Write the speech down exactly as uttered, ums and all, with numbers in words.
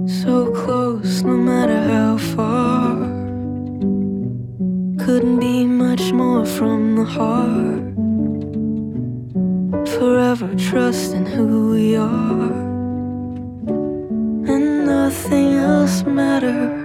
So close, no matter how far. Couldn't be much more from the heart. Forever trusting who we are, and nothing else matters.